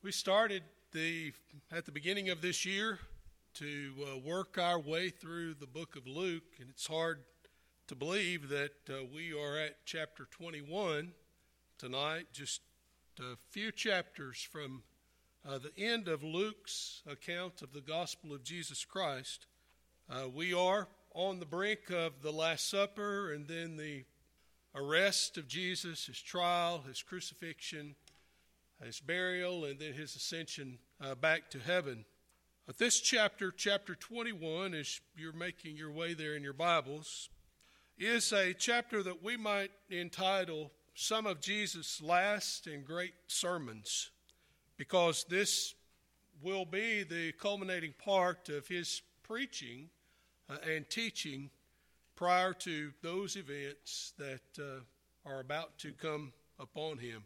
We started at the beginning of this year to work our way through the book of Luke, and it's hard to believe that we are at chapter 21 tonight, just a few chapters from the end of Luke's account of the gospel of Jesus Christ. We are on the brink of the Last Supper and then the arrest of Jesus, his trial, his crucifixion, his burial, and then his ascension back to heaven. But this chapter 21, as you're making your way there in your Bibles, is a chapter that we might entitle Some of Jesus' Last and Great Sermons, because this will be the culminating part of his preaching and teaching prior to those events that are about to come upon him.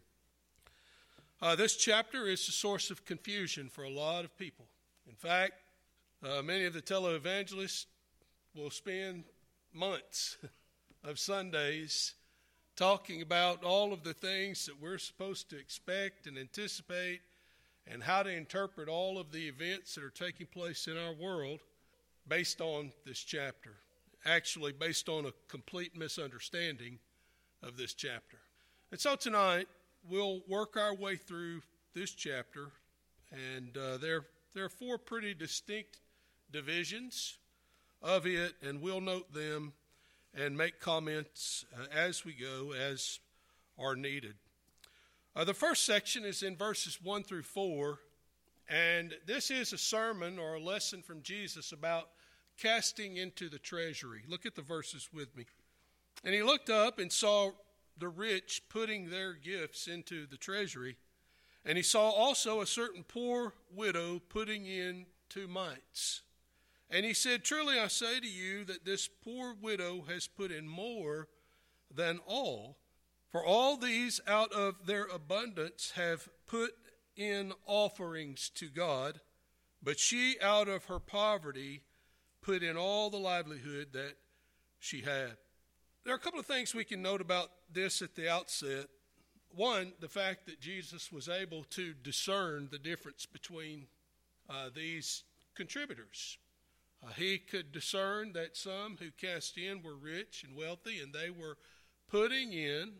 This chapter is a source of confusion for a lot of people. In fact, many of the televangelists will spend months of Sundays talking about all of the things that we're supposed to expect and anticipate and how to interpret all of the events that are taking place in our world based on this chapter. Actually, based on a complete misunderstanding of this chapter. And so tonight, we'll work our way through this chapter, and there are four pretty distinct divisions of it, and we'll note them and make comments as we go, as are needed. The first section is in verses 1 through 4, and this is a sermon or a lesson from Jesus about casting into the treasury. Look at the verses with me. And he looked up and saw the rich putting their gifts into the treasury, and he saw also a certain poor widow putting in 2 mites. And he said, "Truly I say to you that this poor widow has put in more than all, for all these out of their abundance have put in offerings to God, but she out of her poverty put in all the livelihood that she had." There are a couple of things we can note about this at the outset. One, the fact that Jesus was able to discern the difference between these contributors. He could discern that some who cast in were rich and wealthy, and they were putting in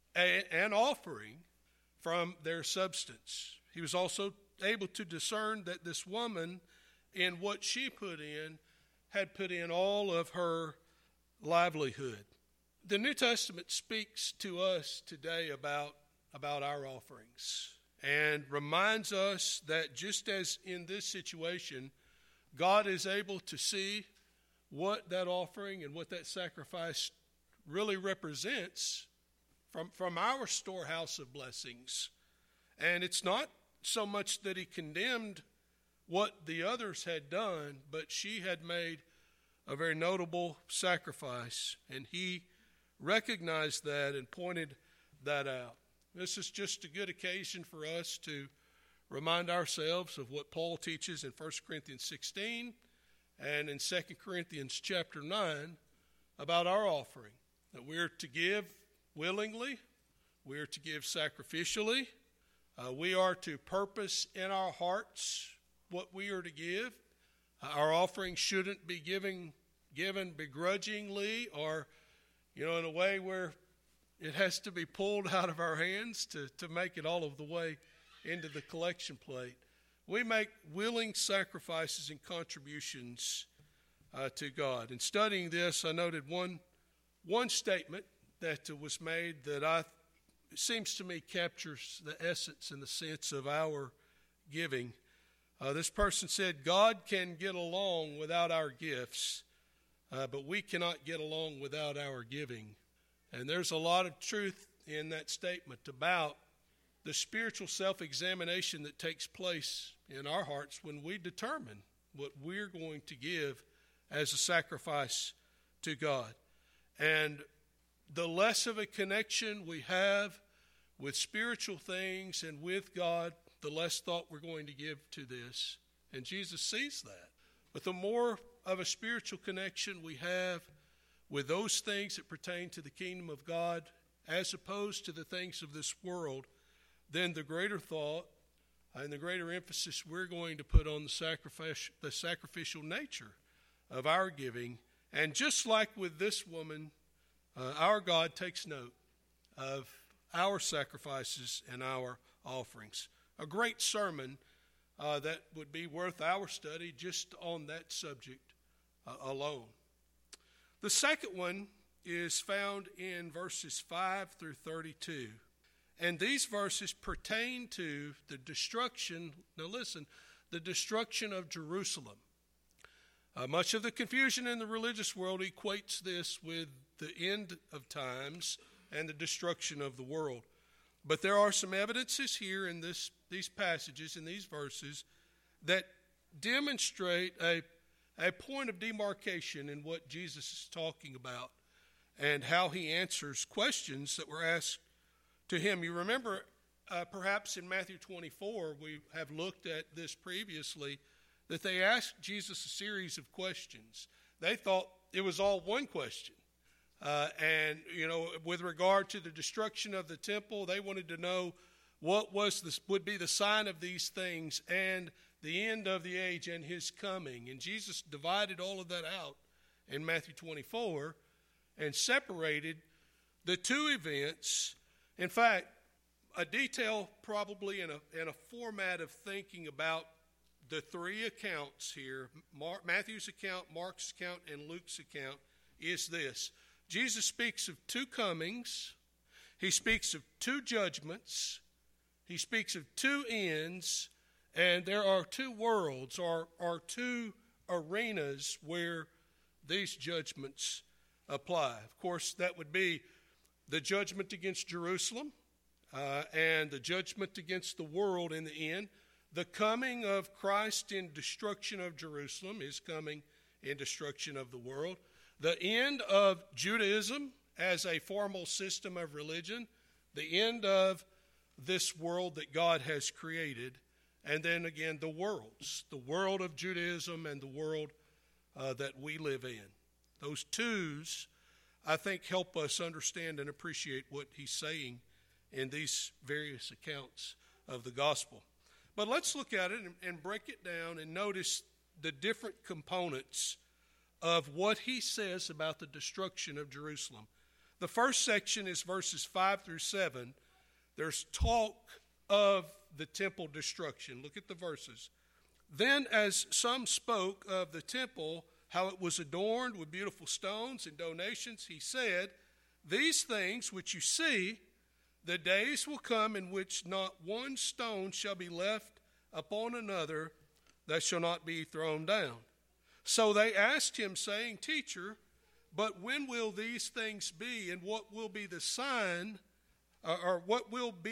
an offering from their substance. He was also able to discern that this woman, in what she put in, had put in all of her livelihood. The New Testament speaks to us today about our offerings and reminds us that just as in this situation, God is able to see what that offering and what that sacrifice really represents from our storehouse of blessings. And it's not so much that he condemned what the others had done, but she had made a very notable sacrifice, and he recognized that and pointed that out. This is just a good occasion for us to remind ourselves of what Paul teaches in 1 Corinthians 16 and in 2 Corinthians chapter 9 about our offering, that we're to give willingly, we're to give sacrificially, we are to purpose in our hearts what we are to give. Our offering shouldn't be given begrudgingly or in a way where it has to be pulled out of our hands to make it all of the way into the collection plate. We make willing sacrifices and contributions to God. In studying this, I noted one statement that was made that seems to me captures the essence and the sense of our giving. This person said, "God can get along without our gifts, but we cannot get along without our giving." And there's a lot of truth in that statement about the spiritual self-examination that takes place in our hearts when we determine what we're going to give as a sacrifice to God. And the less of a connection we have with spiritual things and with God, the less thought we're going to give to this. And Jesus sees that. But the more of a spiritual connection we have with those things that pertain to the kingdom of God as opposed to the things of this world, then the greater thought and the greater emphasis we're going to put on the sacrificial nature of our giving. And just like with this woman, our God takes note of our sacrifices and our offerings. A great sermon that would be worth our study just on that subject alone. The second one is found in verses 5 through 32. And these verses pertain to the destruction, now listen, the destruction of Jerusalem. Much of the confusion in the religious world equates this with the end of times and the destruction of the world. But there are some evidences here in these passages, in these verses, that demonstrate a point of demarcation in what Jesus is talking about and how he answers questions that were asked to him. You remember perhaps in Matthew 24, we have looked at this previously, that they asked Jesus a series of questions. They thought it was all one question. And, with regard to the destruction of the temple, they wanted to know what would be the sign of these things and the end of the age and his coming. And Jesus divided all of that out in Matthew 24 and separated the two events. In fact, a detail probably in a format of thinking about the three accounts here, Matthew's account, Mark's account, and Luke's account, is this. Jesus speaks of two comings. He speaks of two judgments. He speaks of two ends. And there are two worlds, or two arenas where these judgments apply. Of course, that would be the judgment against Jerusalem and the judgment against the world in the end. The coming of Christ in destruction of Jerusalem is coming in destruction of the world. The end of Judaism as a formal system of religion, the end of this world that God has created, and then again the world of Judaism and the world that we live in. Those twos, I think, help us understand and appreciate what he's saying in these various accounts of the gospel. But let's look at it and break it down and notice the different components of what he says about the destruction of Jerusalem. The first section is verses 5 through 7. There's talk of the temple destruction. Look at the verses. Then as some spoke of the temple, how it was adorned with beautiful stones and donations, he said, "These things which you see, the days will come in which not one stone shall be left upon another that shall not be thrown down." So they asked him, saying, "Teacher, but when will these things be, and what will be the sign, or what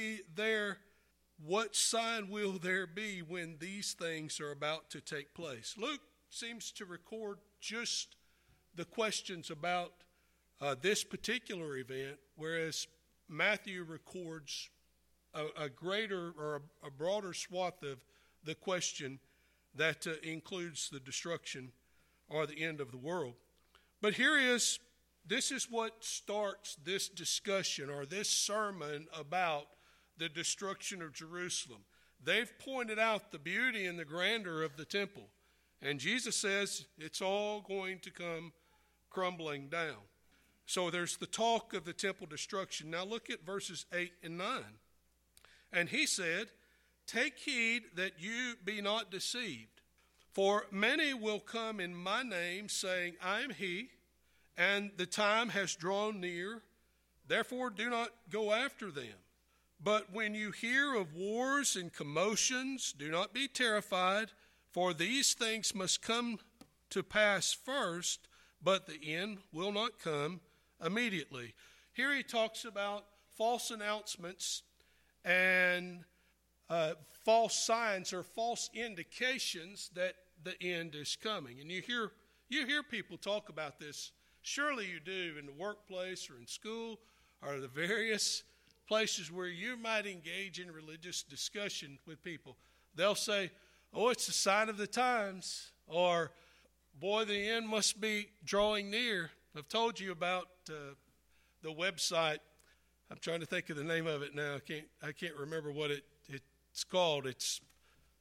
sign will there be when these things are about to take place?" Luke seems to record just the questions about this particular event, whereas Matthew records a greater or a broader swath of the question that includes the destruction or the end of the world. But this is what starts this discussion or this sermon about the destruction of Jerusalem. They've pointed out the beauty and the grandeur of the temple. And Jesus says it's all going to come crumbling down. So there's the talk of the temple destruction. Now look at verses 8 and 9. And he said, "Take heed that you be not deceived. For many will come in my name, saying, I am he, and the time has drawn near. Therefore do not go after them. But when you hear of wars and commotions, do not be terrified, for these things must come to pass first, but the end will not come immediately." Here he talks about false announcements and false signs or false indications that the end is coming. And you hear people talk about this. Surely you do in the workplace or in school or the various places where you might engage in religious discussion with people. They'll say, "Oh, it's a sign of the times," or "Boy, the end must be drawing near." I've told you about the website. I'm trying to think of the name of it now. I can't remember what it's called. It's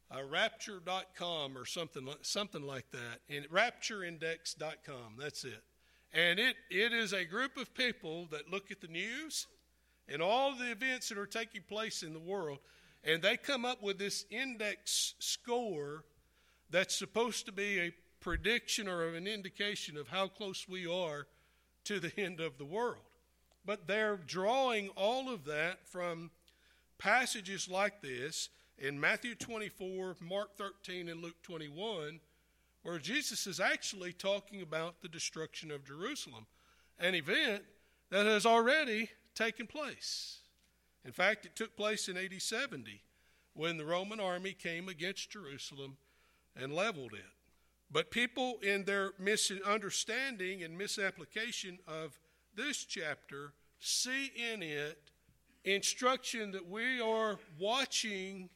rapture.com or something like that, and raptureindex.com. That's it. And it is a group of people that look at the news and all the events that are taking place in the world, and they come up with this index score that's supposed to be a prediction or an indication of how close we are to the end of the world. But they're drawing all of that from passages like this in Matthew 24, Mark 13, and Luke 21, where Jesus is actually talking about the destruction of Jerusalem, an event that has already taken place. In fact, it took place in AD 70 when the Roman army came against Jerusalem and leveled it. But people, in their misunderstanding and misapplication of this chapter, see in it instruction that we are watching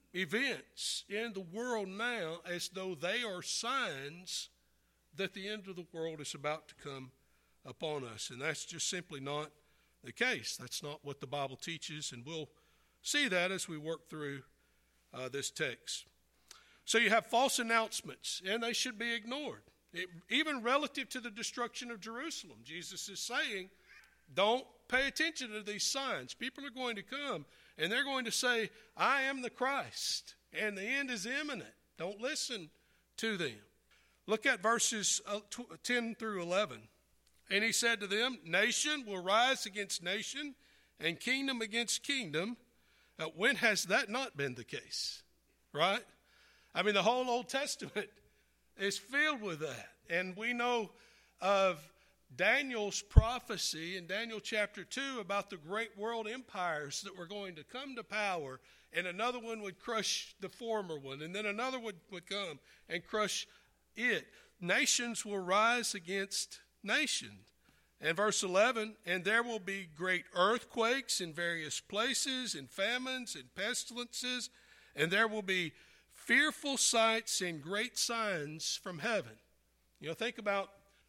events in the world now as though they are signs that the end of the world is about to come upon us. And that's just simply not the case. That's not what the Bible teaches, and we'll see that as we work through this text. So you have false announcements, and they should be ignored. Even relative to the destruction of Jerusalem, Jesus is saying, don't pay attention to these signs. People are going to come, and they're going to say, I am the Christ, and the end is imminent. Don't listen to them. Look at verses 10 through 11. And he said to them, nation will rise against nation, and kingdom against kingdom. When has that not been the case? Right? I mean, the whole Old Testament is filled with that. And we know of Daniel's prophecy in Daniel chapter 2 about the great world empires that were going to come to power, and another one would crush the former one, and then another would come and crush it. Nations will rise against nations. And verse 11, and there will be great earthquakes in various places, and famines and pestilences, and there will be fearful sights and great signs from heaven. You know, think about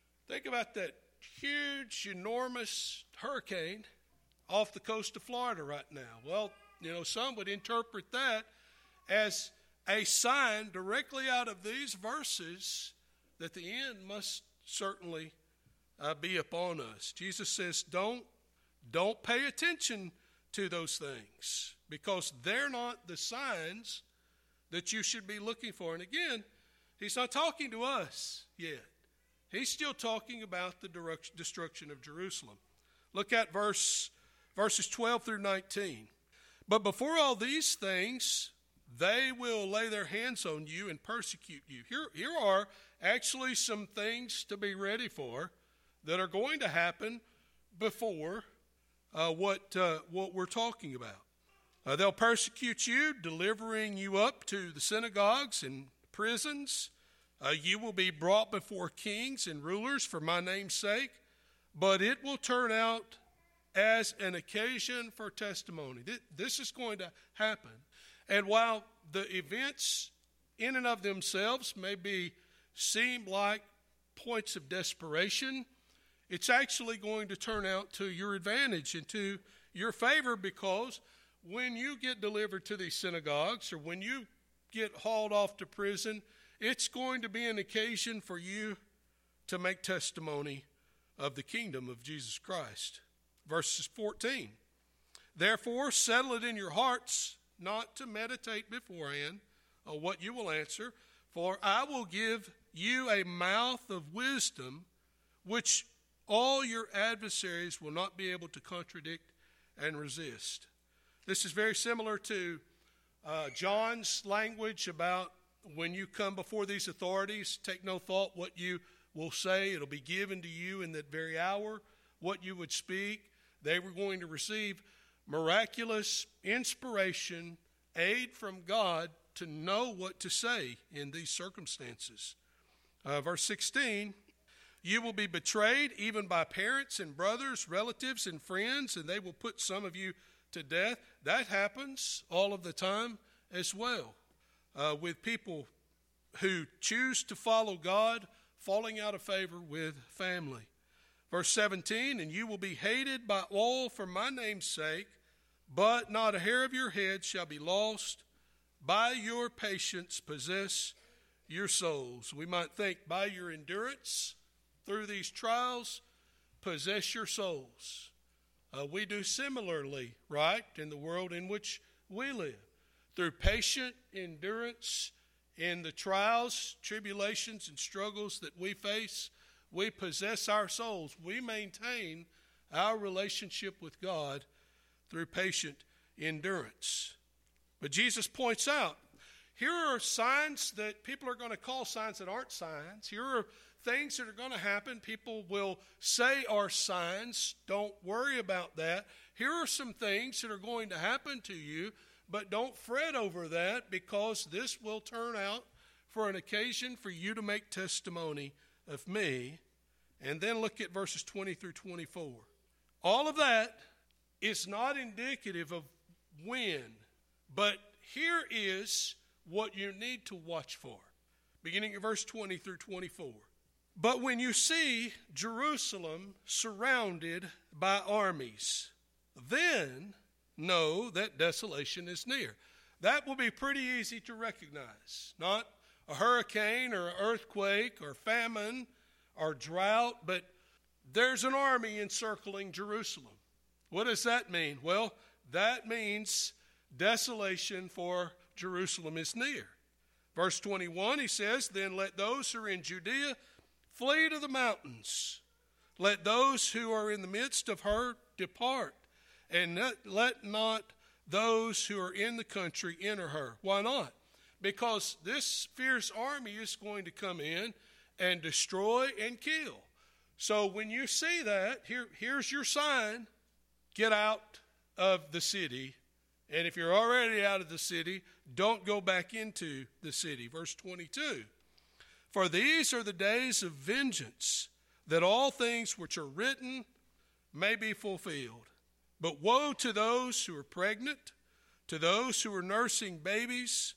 that huge, enormous hurricane off the coast of Florida right now. Well, you know, some would interpret that as a sign directly out of these verses that the end must certainly be upon us. Jesus says, don't pay attention to those things, because they're not the signs that you should be looking for. And again, he's not talking to us yet. He's still talking about the destruction of Jerusalem. Look at verses 12 through 19. But before all these things, they will lay their hands on you and persecute you. Here are actually some things to be ready for that are going to happen before what we're talking about. They'll persecute you, delivering you up to the synagogues and prisons. You will be brought before kings and rulers for my name's sake, but it will turn out as an occasion for testimony. This is going to happen. And while the events in and of themselves may seem like points of desperation, it's actually going to turn out to your advantage and to your favor, because when you get delivered to these synagogues or when you get hauled off to prison, it's going to be an occasion for you to make testimony of the kingdom of Jesus Christ. Verses 14. Therefore, settle it in your hearts not to meditate beforehand on what you will answer, for I will give you a mouth of wisdom, which all your adversaries will not be able to contradict and resist. This is very similar to John's language about when you come before these authorities, take no thought what you will say. It'll be given to you in that very hour. What you would speak, they were going to receive miraculous inspiration, aid from God to know what to say in these circumstances. Verse 16, you will be betrayed even by parents and brothers, relatives and friends, and they will put some of you to death. That happens all of the time as well, with people who choose to follow God, falling out of favor with family. Verse 17, and you will be hated by all for my name's sake, but not a hair of your head shall be lost. by your patience possess your souls. We might think by your endurance through these trials, possess your souls. We do similarly, right, in the world in which we live. Through patient endurance in the trials, tribulations, and struggles that we face, we possess our souls. We maintain our relationship with God through patient endurance. But Jesus points out, here are signs that people are going to call signs that aren't signs. Here are things that are going to happen. People will say are signs. Don't worry about that. Here are some things that are going to happen to you, but don't fret over that, because this will turn out for an occasion for you to make testimony of me. And then look at verses 20 through 24. All of that is not indicative of when, but here is what you need to watch for. Beginning at verse 20 through 24. But when you see Jerusalem surrounded by armies, then know that desolation is near. That will be pretty easy to recognize. Not a hurricane or an earthquake or famine or drought, but there's an army encircling Jerusalem. What does that mean? Well, that means desolation for Jerusalem is near. Verse 21, he says, then let those who are in Judea flee to the mountains. Let those who are in the midst of her depart. And let not those who are in the country enter her. Why not? Because this fierce army is going to come in and destroy and kill. So when you see that, here's your sign. Get out of the city. And if you're already out of the city, don't go back into the city. Verse 22. For these are the days of vengeance, that all things which are written may be fulfilled. But woe to those who are pregnant, to those who are nursing babies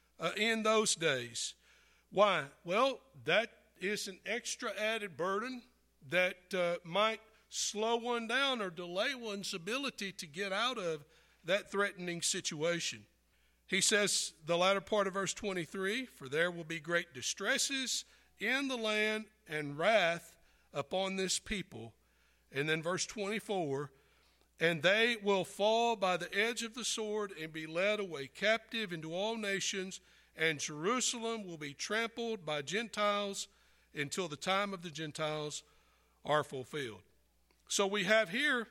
in those days. Why? Well, that is an extra added burden that might slow one down or delay one's ability to get out of that threatening situation. He says, the latter part of verse 23, for there will be great distresses in the land and wrath upon this people. And then verse 24, and they will fall by the edge of the sword and be led away captive into all nations, and Jerusalem will be trampled by Gentiles until the time of the Gentiles are fulfilled. So we have here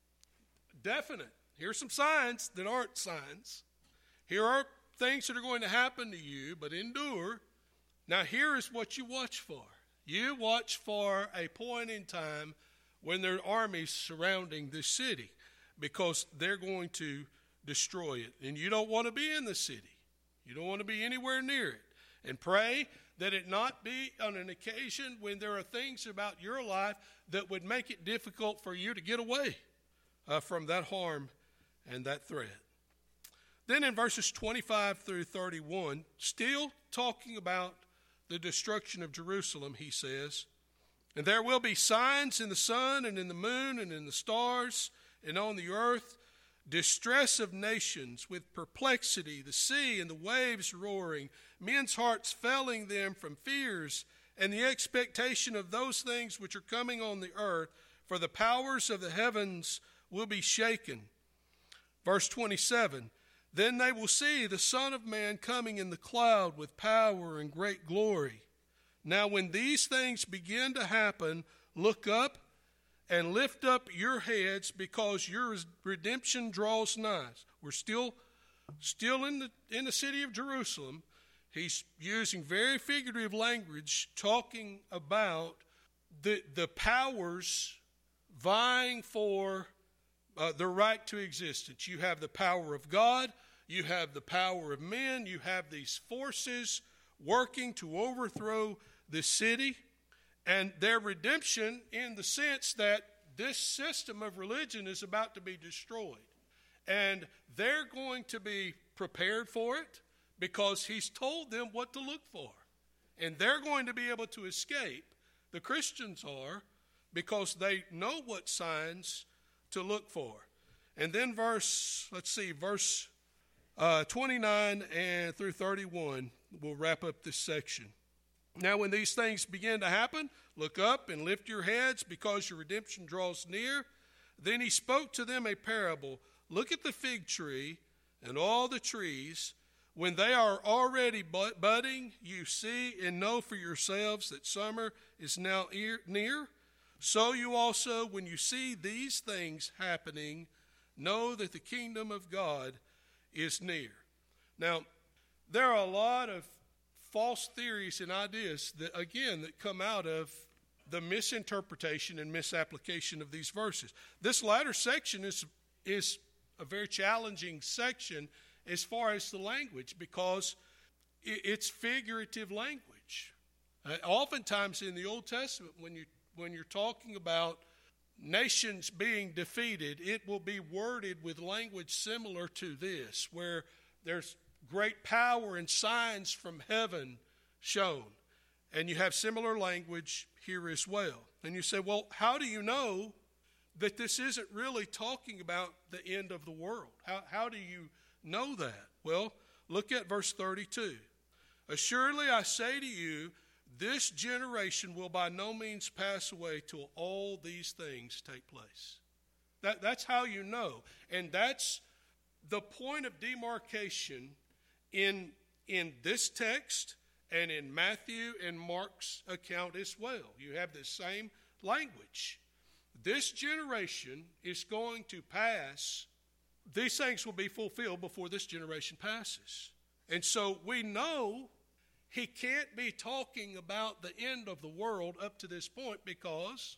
definite. Here's some signs that aren't signs. Here are things that are going to happen to you, but endure. Now here is what you watch for. You watch for a point in time when there are armies surrounding this city, because they're going to destroy it. And you don't want to be in the city. You don't want to be anywhere near it. And pray that it not be on an occasion when there are things about your life that would make it difficult for you to get away from that harm and that threat. Then in verses 25 through 31, still talking about the destruction of Jerusalem, he says, and there will be signs in the sun and in the moon and in the stars and on the earth, distress of nations with perplexity, the sea and the waves roaring, men's hearts failing them from fears and the expectation of those things which are coming on the earth, for the powers of the heavens will be shaken. Verse 27, then they will see the Son of Man coming in the cloud with power and great glory. Now when these things begin to happen, look up and lift up your heads, because your redemption draws nigh. We're still in the city of Jerusalem. He's using very figurative language, talking about the powers vying for the right to existence. You have the power of God. You have the power of men. You have these forces working to overthrow the city. And their redemption, in the sense that this system of religion is about to be destroyed. And they're going to be prepared for it, because he's told them what to look for. And they're going to be able to escape. The Christians are, because they know what signs to look for. And then verse 29 and through 31 will wrap up this section. Now, when these things begin to happen, look up and lift your heads, because your redemption draws near. Then he spoke to them a parable. Look at the fig tree and all the trees. When they are already budding, you see and know for yourselves that summer is now near. So you also, when you see these things happening, know that the kingdom of God is near. Now, there are a lot of false theories and ideas that, again, that come out of the misinterpretation and misapplication of these verses. This latter section is a very challenging section as far as the language, because it's figurative language. Oftentimes in the Old Testament, when you're talking about nations being defeated, it will be worded with language similar to this, where there's great power and signs from heaven shown. And you have similar language here as well. And you say, well, how do you know that this isn't really talking about the end of the world? How do you know that? Well, look at verse 32. Assuredly, I say to you, this generation will by no means pass away till all these things take place. That's how you know. And that's the point of demarcation in this text and in Matthew and Mark's account as well. You have the same language. This generation is going to pass. These things will be fulfilled before this generation passes. And so we know he can't be talking about the end of the world up to this point, because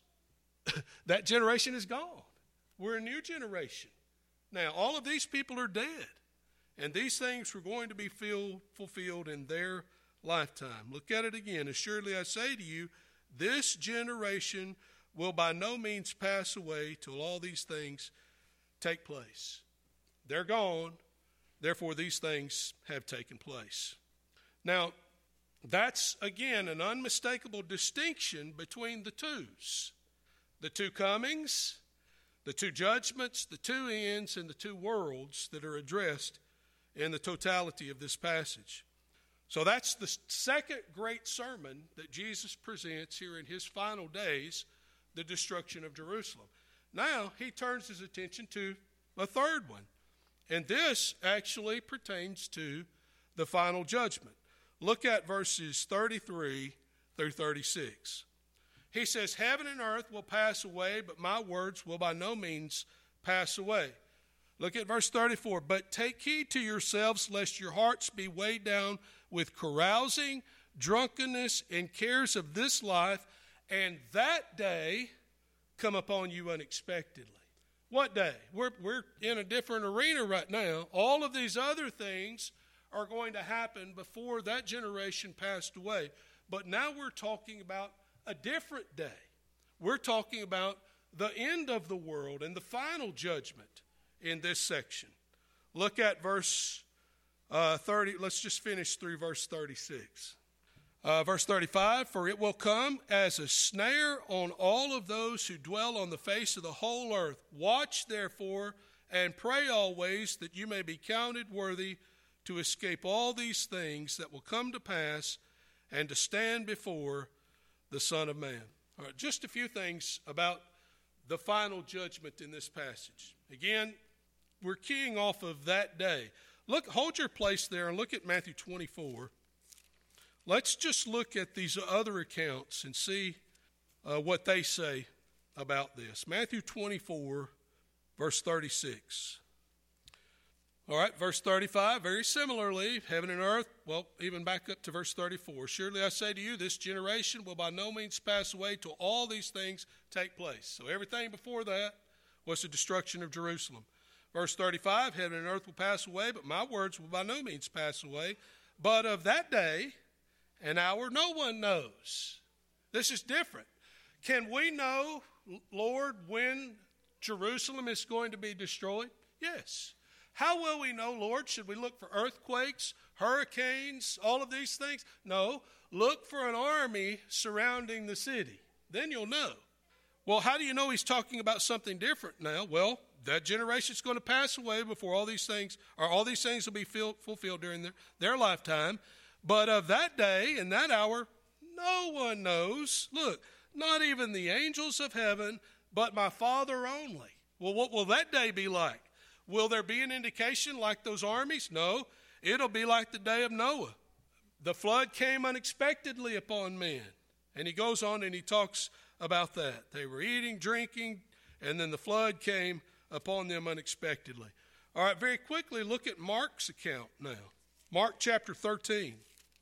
that generation is gone. We're a new generation. Now, all of these people are dead, and these things were going to be fulfilled in their lifetime. Look at it again. Assuredly, I say to you, this generation will by no means pass away till all these things take place. They're gone, therefore these things have taken place. Now, that's, again, an unmistakable distinction between the twos. The two comings, the two judgments, the two ends, and the two worlds that are addressed in the totality of this passage. So that's the second great sermon that Jesus presents here in his final days, the destruction of Jerusalem. Now he turns his attention to a third one, and this actually pertains to the final judgment. Look at verses 33 through 36. He says, heaven and earth will pass away, but my words will by no means pass away. Look at verse 34. But take heed to yourselves, lest your hearts be weighed down with carousing, drunkenness, and cares of this life, and that day come upon you unexpectedly. What day? We're in a different arena right now. All of these other things are going to happen before that generation passed away. But now we're talking about a different day. We're talking about the end of the world and the final judgment in this section. Look at verse 30. Let's just finish through verse 36. Verse 35, for it will come as a snare on all of those who dwell on the face of the whole earth. Watch therefore and pray always, that you may be counted worthy to escape all these things that will come to pass and to stand before the Son of Man. All right, just a few things about the final judgment in this passage. Again, we're keying off of that day. Look, hold your place there and look at Matthew 24. Let's just look at these other accounts and see what they say about this. Matthew 24, verse 36. All right, verse 35, very similarly, heaven and earth, well, even back up to verse 34. Surely I say to you, this generation will by no means pass away till all these things take place. So everything before that was the destruction of Jerusalem. Verse 35, heaven and earth will pass away, but my words will by no means pass away. But of that day and hour no one knows. This is different. Can we know, Lord, when Jerusalem is going to be destroyed? Yes. How will we know, Lord? Should we look for earthquakes, hurricanes, all of these things? No. Look for an army surrounding the city. Then you'll know. Well, how do you know he's talking about something different now? Well, that generation's going to pass away before all these things will be fulfilled during their lifetime. But of that day and that hour, no one knows. Look, not even the angels of heaven, but my Father only. Well, what will that day be like? Will there be an indication like those armies? No, it'll be like the day of Noah. The flood came unexpectedly upon men. And he goes on and he talks about that. They were eating, drinking, and then the flood came upon them unexpectedly. All right, very quickly, look at Mark's account now. Mark chapter 13.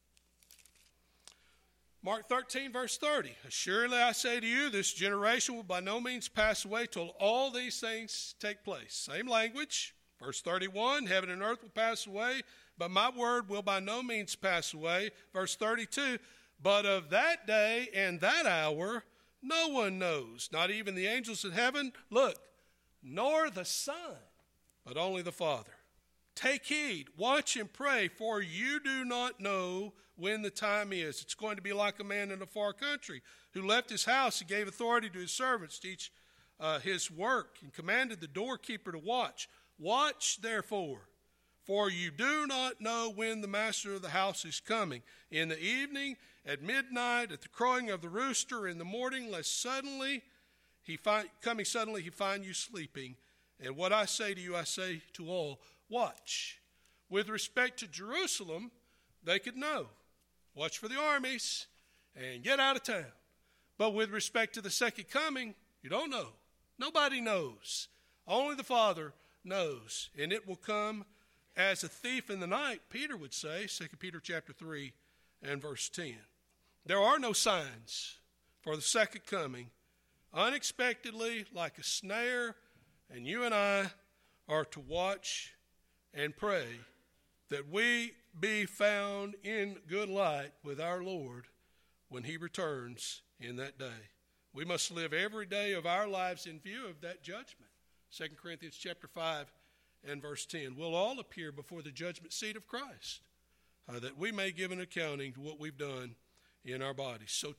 Mark 13, verse 30. Surely I say to you, this generation will by no means pass away till all these things take place. Same language. Verse 31, heaven and earth will pass away, but my word will by no means pass away. Verse 32, but of that day and that hour, no one knows, not even the angels in heaven, look, nor the Son, but only the Father. Take heed, watch and pray, for you do not know when the time is. It's going to be like a man in a far country who left his house and gave authority to his servants to each his work and commanded the doorkeeper to watch. Watch, therefore, for you do not know when the master of the house is coming, in the evening, at midnight, at the crowing of the rooster, in the morning, lest suddenly he find you sleeping. And what I say to you, I say to all, watch. With respect to Jerusalem, they could know. Watch for the armies and get out of town. But with respect to the second coming, you don't know. Nobody knows. Only the Father knows. And it will come as a thief in the night, Peter would say, 2 Peter chapter 3 and verse 10. There are no signs for the second coming. Unexpectedly, like a snare, and you and I are to watch and pray that we be found in good light with our Lord when he returns in that day. We must live every day of our lives in view of that judgment. 2 Corinthians chapter 5 and verse 10. We'll all appear before the judgment seat of Christ, that we may give an accounting to what we've done in our bodies. So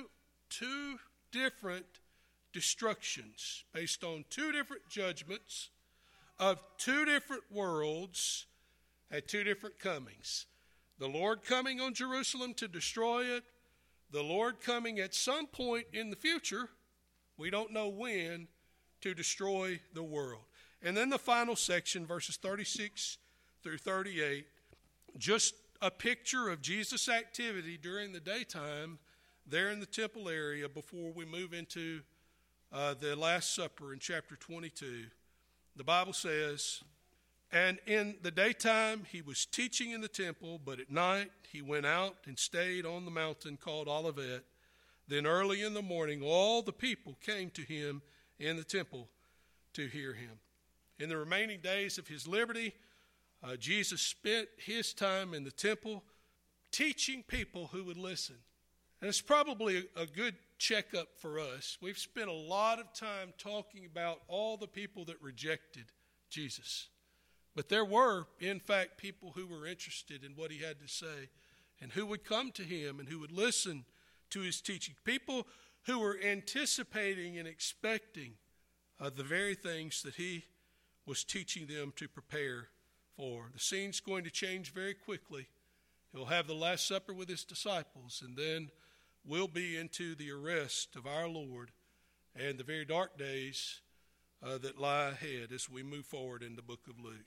two different destructions based on two different judgments of two different worlds at two different comings. The Lord coming on Jerusalem to destroy it. The Lord coming at some point in the future, we don't know when, to destroy the world. And then the final section, verses 36 through 38, just a picture of Jesus' activity during the daytime there in the temple area before we move into the Last Supper in chapter 22. The Bible says, and in the daytime he was teaching in the temple, but at night he went out and stayed on the mountain called Olivet. Then early in the morning all the people came to him in the temple to hear him. In the remaining days of his liberty, Jesus spent his time in the temple teaching people who would listen. And it's probably a good checkup for us. We've spent a lot of time talking about all the people that rejected Jesus. But there were, in fact, people who were interested in what he had to say and who would come to him and who would listen to his teaching. People who were anticipating and expecting the very things that he was teaching them to prepare for. The scene's going to change very quickly. He'll have the Last Supper with his disciples, and then we'll be into the arrest of our Lord and the very dark days that lie ahead as we move forward in the book of Luke.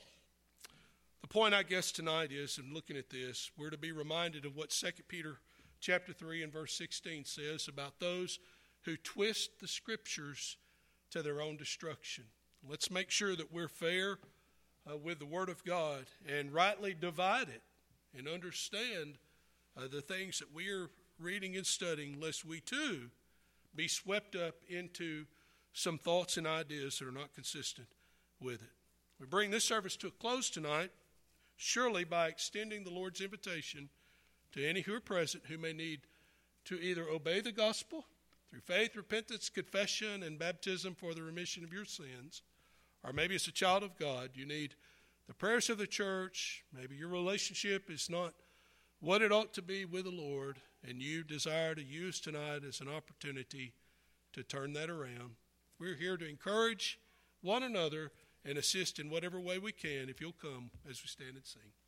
The point, I guess, tonight is, in looking at this, we're to be reminded of what 2 Peter chapter 3 and verse 16 says about those who twist the Scriptures to their own destruction. Let's make sure that we're fair with the Word of God and rightly divide it and understand the things that we are reading and studying, lest we too be swept up into some thoughts and ideas that are not consistent with it. We bring this service to a close tonight, surely by extending the Lord's invitation to any who are present who may need to either obey the gospel through faith, repentance, confession, and baptism for the remission of your sins, or maybe as a child of God, you need the prayers of the church, maybe your relationship is not what it ought to be with the Lord, and you desire to use tonight as an opportunity to turn that around. We're here to encourage one another and assist in whatever way we can if you'll come as we stand and sing.